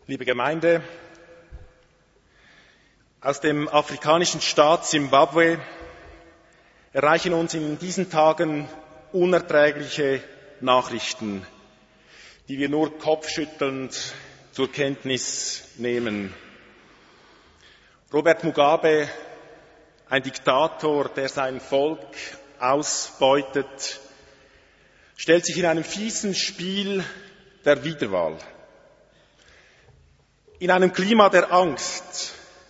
Liebe Gemeinde, aus dem afrikanischen Staat Simbabwe erreichen uns in diesen Tagen unerträgliche Nachrichten, die wir nur kopfschüttelnd zur Kenntnis nehmen. Robert Mugabe, ein Diktator, der sein Volk ausbeutet, stellt sich in einem fiesen Spiel der Wiederwahl. In einem Klima der Angst,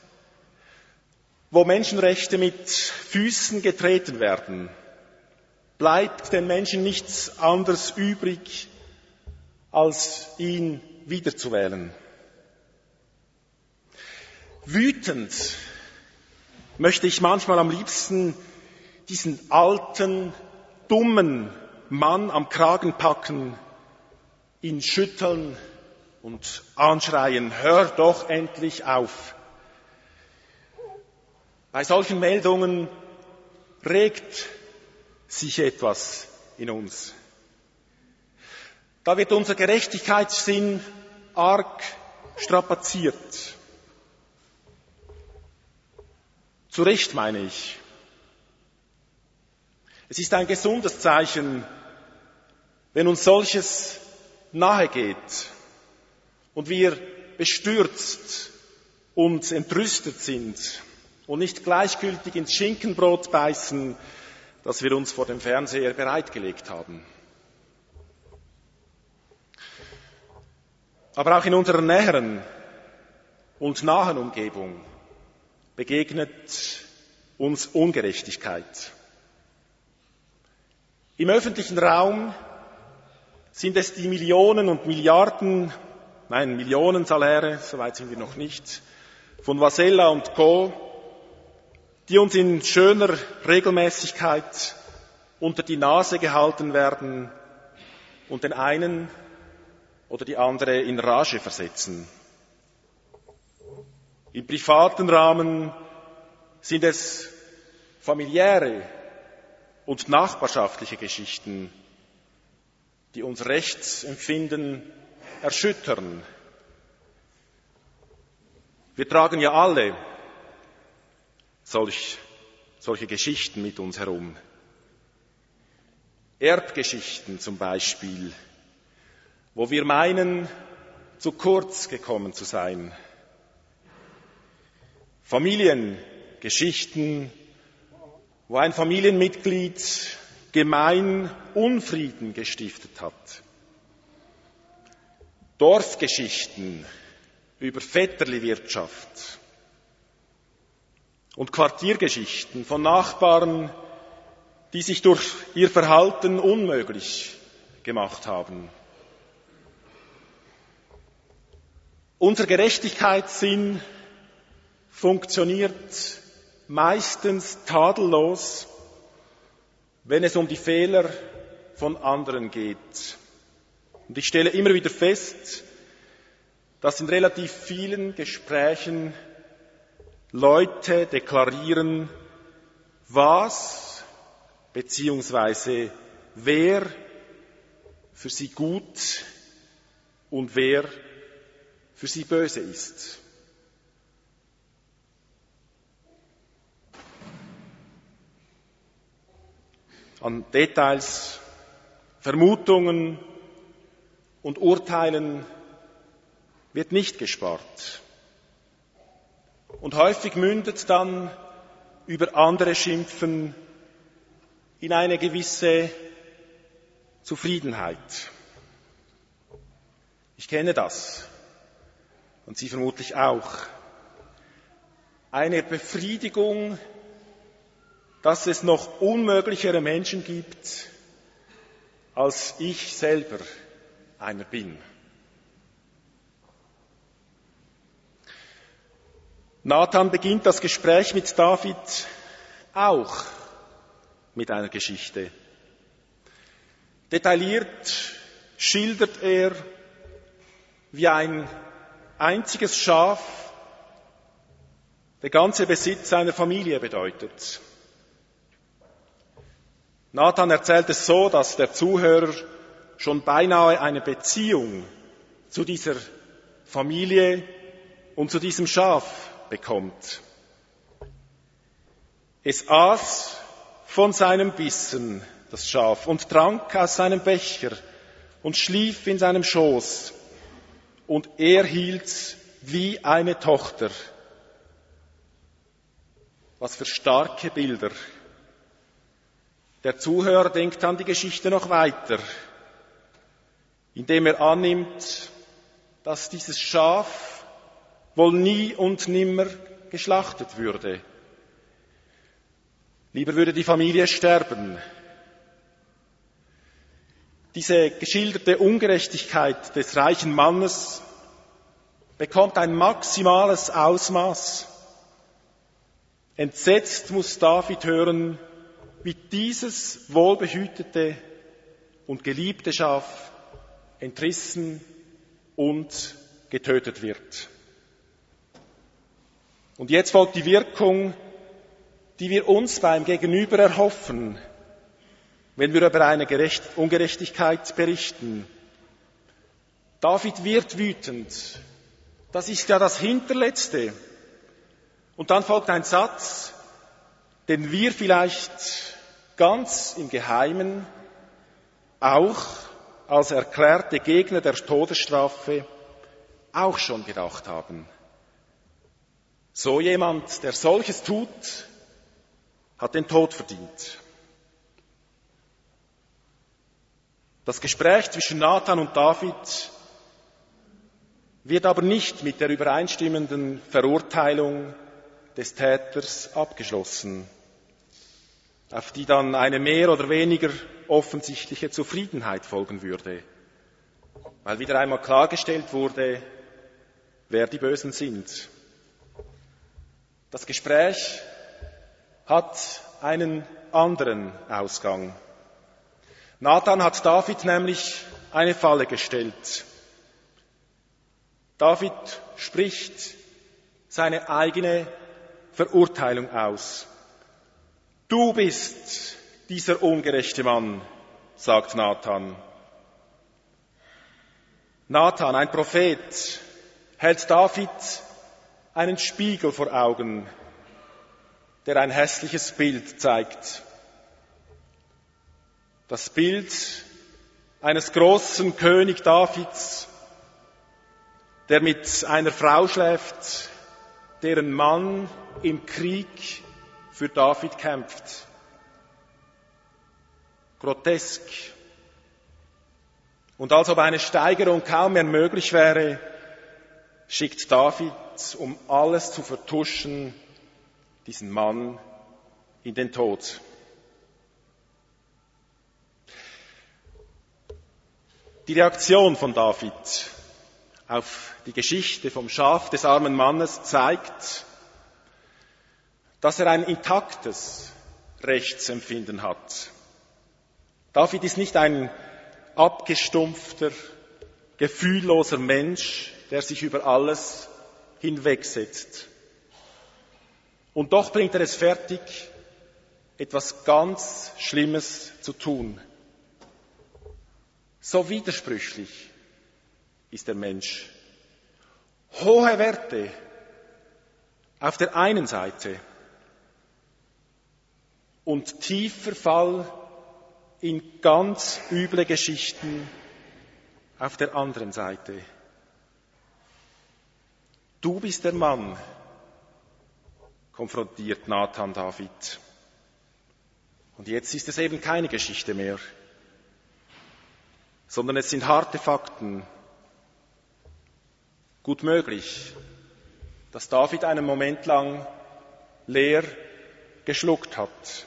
wo Menschenrechte mit Füßen getreten werden, bleibt den Menschen nichts anderes übrig, als ihn wiederzuwählen. Wütend möchte ich manchmal am liebsten diesen alten, dummen Mann am Kragen packen, ihn schütteln und anschreien, hör doch endlich auf. Bei solchen Meldungen regt sich etwas in uns. Da wird unser Gerechtigkeitssinn arg strapaziert. Zu Recht, meine ich. Es ist ein gesundes Zeichen, wenn uns solches nahe geht und wir bestürzt und entrüstet sind und nicht gleichgültig ins Schinkenbrot beißen, das wir uns vor dem Fernseher bereitgelegt haben. Aber auch in unserer näheren und nahen Umgebung begegnet uns Ungerechtigkeit. Im öffentlichen Raum sind es die Millionen und Milliarden, Millionensaläre, soweit sind wir noch nicht, von Vasella und Co., die uns in schöner Regelmäßigkeit unter die Nase gehalten werden und den einen oder die andere in Rage versetzen. Im privaten Rahmen sind es familiäre und nachbarschaftliche Geschichten, die unser Rechtsempfinden erschüttern. Wir tragen ja alle solche Geschichten mit uns herum. Erbgeschichten zum Beispiel, wo wir meinen, zu kurz gekommen zu sein. Familiengeschichten, wo ein Familienmitglied gemein Unfrieden gestiftet hat. Dorfgeschichten über Vetterliwirtschaft und Quartiergeschichten von Nachbarn, die sich durch ihr Verhalten unmöglich gemacht haben. Unser Gerechtigkeitssinn funktioniert meistens tadellos, wenn es um die Fehler von anderen geht. Und ich stelle immer wieder fest, dass in relativ vielen Gesprächen Leute deklarieren, was bzw. wer für sie gut und wer für sie böse ist. An Details, Vermutungen und Urteilen wird nicht gespart. Und häufig mündet dann über andere Schimpfen in eine gewisse Zufriedenheit. Ich kenne das und Sie vermutlich auch. Eine Befriedigung, dass es noch unmöglichere Menschen gibt, als ich selber einer bin. Nathan beginnt das Gespräch mit David auch mit einer Geschichte. Detailliert schildert er, wie ein einziges Schaf der ganze Besitz seiner Familie bedeutet. Nathan erzählt es so, dass der Zuhörer schon beinahe eine Beziehung zu dieser Familie und zu diesem Schaf bekommt. Es aß von seinem Bissen, das Schaf, und trank aus seinem Becher und schlief in seinem Schoß. Und er hielt wie eine Tochter. Was für starke Bilder. Der Zuhörer denkt an die Geschichte noch weiter, indem er annimmt, dass dieses Schaf wohl nie und nimmer geschlachtet würde. Lieber würde die Familie sterben. Diese geschilderte Ungerechtigkeit des reichen Mannes bekommt ein maximales Ausmaß. Entsetzt muss David hören, wie dieses wohlbehütete und geliebte Schaf entrissen und getötet wird. Und jetzt folgt die Wirkung, die wir uns beim Gegenüber erhoffen, wenn wir über eine Ungerechtigkeit berichten. David wird wütend. Das ist ja das Hinterletzte. Und dann folgt ein Satz, den wir vielleicht ganz im Geheimen auch als erklärte Gegner der Todesstrafe auch schon gedacht haben. So jemand, der solches tut, hat den Tod verdient. Das Gespräch zwischen Nathan und David wird aber nicht mit der übereinstimmenden Verurteilung des Täters abgeschlossen, auf die dann eine mehr oder weniger offensichtliche Zufriedenheit folgen würde, weil wieder einmal klargestellt wurde, wer die Bösen sind. Das Gespräch hat einen anderen Ausgang. Nathan hat David nämlich eine Falle gestellt. David spricht seine eigene Verurteilung aus. Du bist dieser ungerechte Mann, sagt Nathan. Nathan, ein Prophet, hält David einen Spiegel vor Augen, der ein hässliches Bild zeigt. Das Bild eines großen König Davids, der mit einer Frau schläft, deren Mann im Krieg für David kämpft. Grotesk. Und als ob eine Steigerung kaum mehr möglich wäre, schickt David, um alles zu vertuschen, diesen Mann in den Tod. Die Reaktion von David auf die Geschichte vom Schaf des armen Mannes zeigt, dass er ein intaktes Rechtsempfinden hat. David ist nicht ein abgestumpfter, gefühlloser Mensch, der sich über alles hinwegsetzt. Und doch bringt er es fertig, etwas ganz Schlimmes zu tun. So widersprüchlich ist der Mensch. Hohe Werte auf der einen Seite und tiefer Fall in ganz üble Geschichten auf der anderen Seite. Du bist der Mann, konfrontiert Nathan David. Und jetzt ist es eben keine Geschichte mehr, sondern es sind harte Fakten. Gut möglich, dass David einen Moment lang leer geschluckt hat.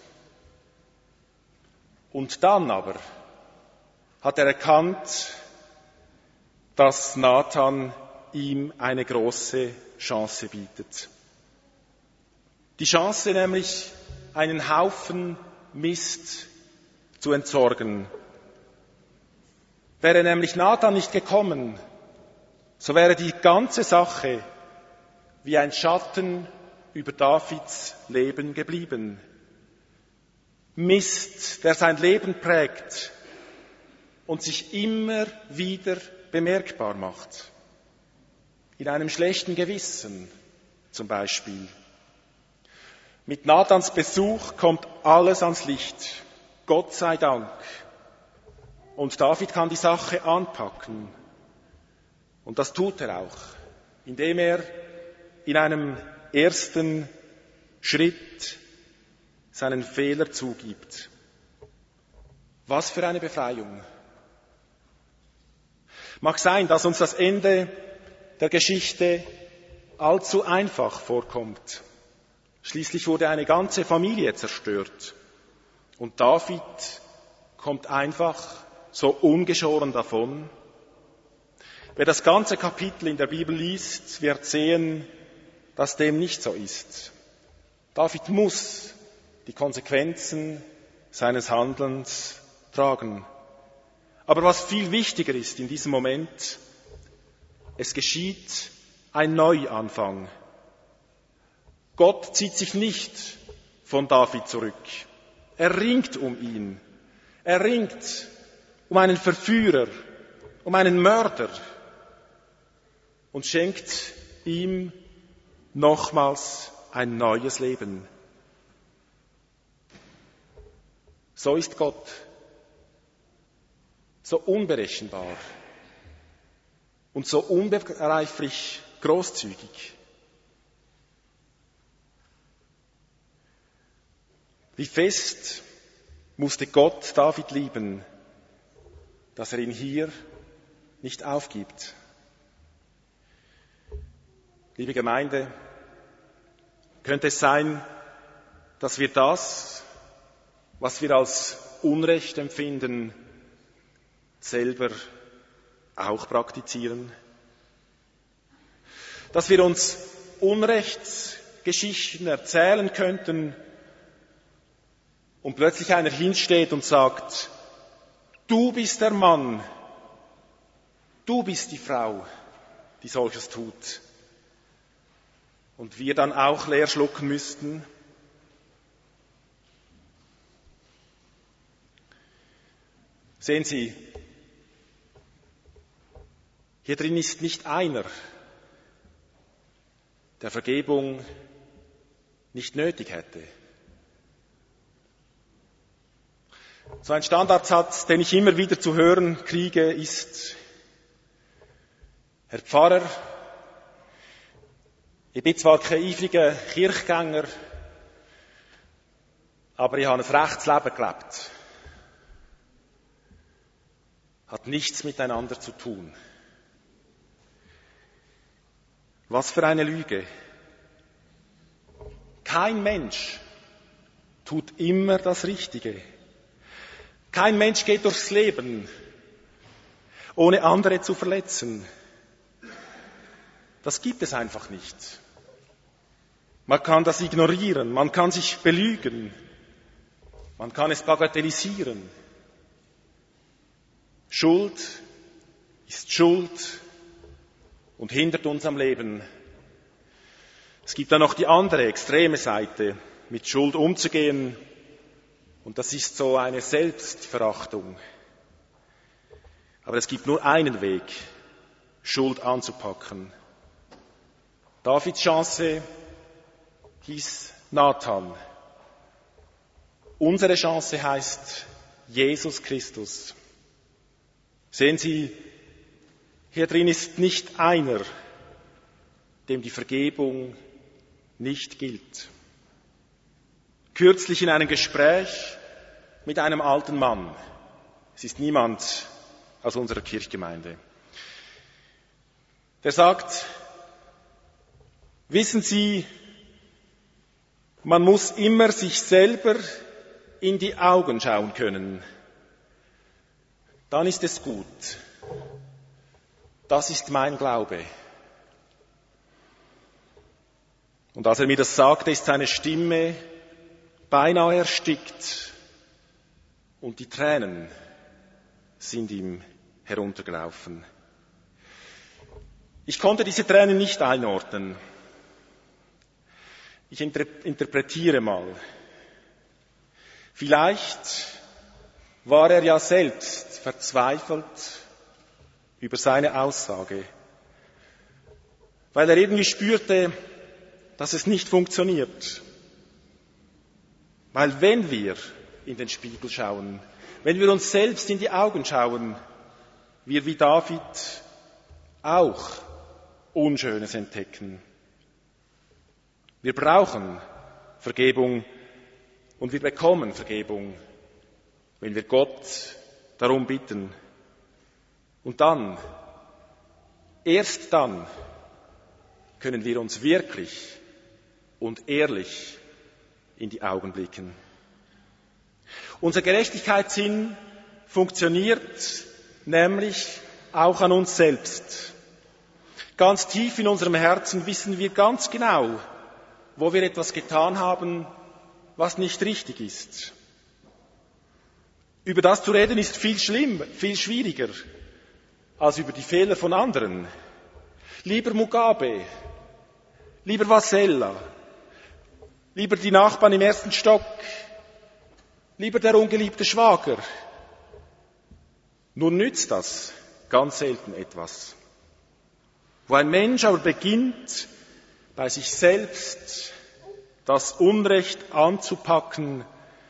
Und dann aber hat er erkannt, dass Nathan ihm eine große Chance bietet. Die Chance nämlich, einen Haufen Mist zu entsorgen. Wäre nämlich Nathan nicht gekommen, so wäre die ganze Sache wie ein Schatten über Davids Leben geblieben. Mist, der sein Leben prägt und sich immer wieder bemerkbar macht. in einem schlechten Gewissen zum Beispiel. Mit Nathans Besuch kommt alles ans Licht. Gott sei Dank. Und David kann die Sache anpacken. Und das tut er auch, indem er in einem ersten Schritt seinen Fehler zugibt. Was für eine Befreiung. Mag sein, dass uns das Ende der Geschichte allzu einfach vorkommt. Schließlich wurde eine ganze Familie zerstört. Und David kommt einfach so ungeschoren davon. Wer das ganze Kapitel in der Bibel liest, wird sehen, dass dem nicht so ist. David muss die Konsequenzen seines Handelns tragen. Aber was viel wichtiger ist in diesem Moment, es geschieht ein Neuanfang. Gott zieht sich nicht von David zurück. Er ringt um ihn. Er ringt um einen Verführer, um einen Mörder und schenkt ihm nochmals ein neues Leben. So ist Gott, so unberechenbar und so unbegreiflich großzügig. Wie fest musste Gott David lieben, dass er ihn hier nicht aufgibt. Liebe Gemeinde, könnte es sein, dass wir das, was wir als Unrecht empfinden, selber auch praktizieren? Dass wir uns Unrechtsgeschichten erzählen könnten und plötzlich einer hinsteht und sagt, du bist der Mann, du bist die Frau, die solches tut. Und wir dann auch leer schlucken müssten. Sehen Sie, hier drin ist nicht einer, der Vergebung nicht nötig hätte. So ein Standardsatz, den ich immer wieder zu hören kriege, ist, Herr Pfarrer, ich bin zwar kein eifriger Kirchgänger, aber ich habe ein rechtes Leben gelebt. Hat nichts miteinander zu tun. Was für eine Lüge. Kein Mensch tut immer das Richtige. Kein Mensch geht durchs Leben, ohne andere zu verletzen. Das gibt es einfach nicht. Man kann das ignorieren, man kann sich belügen, man kann es bagatellisieren. Schuld ist Schuld und hindert uns am Leben. Es gibt dann noch die andere extreme Seite, mit Schuld umzugehen. Und das ist so eine Selbstverachtung. Aber es gibt nur einen Weg, Schuld anzupacken. Davids Chance hieß Nathan. Unsere Chance heißt Jesus Christus. Sehen Sie, hier drin ist nicht einer, dem die Vergebung nicht gilt. Kürzlich in einem Gespräch mit einem alten Mann. Es ist niemand aus unserer Kirchgemeinde. Der sagt, wissen Sie, man muss immer sich selber in die Augen schauen können. Dann ist es gut. Das ist mein Glaube. Und als er mir das sagte, ist seine Stimme beinahe erstickt und die Tränen sind ihm heruntergelaufen. Ich konnte diese Tränen nicht einordnen. Ich interpretiere mal. Vielleicht war er ja selbst verzweifelt über seine Aussage. weil er irgendwie spürte, dass es nicht funktioniert. Weil wenn wir in den Spiegel schauen, wenn wir uns selbst in die Augen schauen, wir wie David auch Unschönes entdecken. Wir brauchen Vergebung und wir bekommen Vergebung, wenn wir Gott darum bitten. Und dann, erst dann, können wir uns wirklich und ehrlich in die Augen blicken. Unser Gerechtigkeitssinn funktioniert nämlich auch an uns selbst. Ganz tief in unserem Herzen wissen wir ganz genau, wo wir etwas getan haben, was nicht richtig ist. Über das zu reden ist viel schwieriger als über die Fehler von anderen. Lieber Mugabe, lieber Vasella, lieber die Nachbarn im ersten Stock, lieber der ungeliebte Schwager. Nur nützt das ganz selten etwas. Wo ein Mensch aber beginnt, bei sich selbst das Unrecht anzupacken,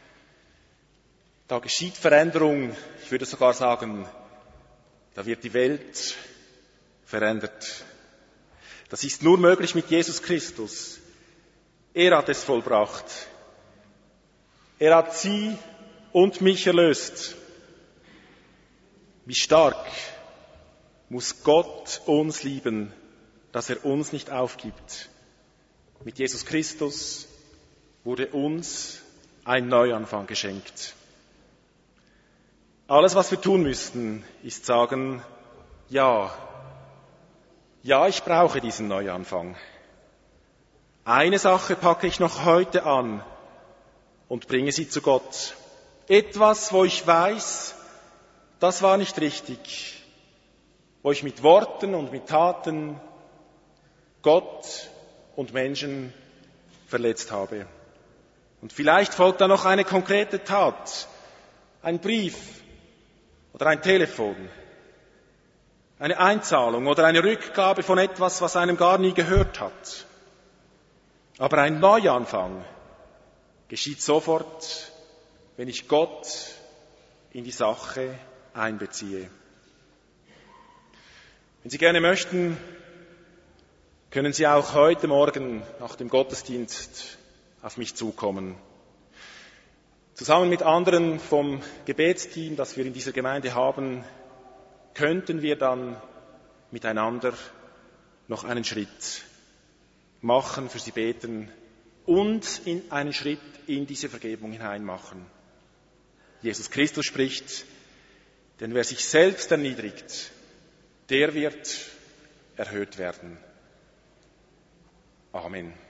da geschieht Veränderung, ich würde sogar sagen, da wird die Welt verändert. Das ist nur möglich mit Jesus Christus. Er hat es vollbracht. Er hat Sie und mich erlöst. Wie stark muss Gott uns lieben, dass er uns nicht aufgibt. Mit Jesus Christus wurde uns ein Neuanfang geschenkt. Alles, was wir tun müssten, ist sagen, ja, ich brauche diesen Neuanfang. Eine Sache packe ich noch heute an und bringe sie zu Gott. Etwas, wo ich weiß, das war nicht richtig, wo ich mit Worten und mit Taten Gott und Menschen verletzt habe. Und vielleicht folgt da noch eine konkrete Tat, ein Brief oder ein Telefon, eine Einzahlung oder eine Rückgabe von etwas, was einem gar nie gehört hat. Aber ein Neuanfang geschieht sofort, wenn ich Gott in die Sache einbeziehe. Wenn Sie gerne möchten, können Sie auch heute Morgen nach dem Gottesdienst auf mich zukommen. Zusammen mit anderen vom Gebetsteam, das wir in dieser Gemeinde haben, könnten wir dann miteinander noch einen Schritt machen, für Sie beten und einen Schritt in diese Vergebung hinein machen. Jesus Christus spricht, denn wer sich selbst erniedrigt, der wird erhöht werden. Amen.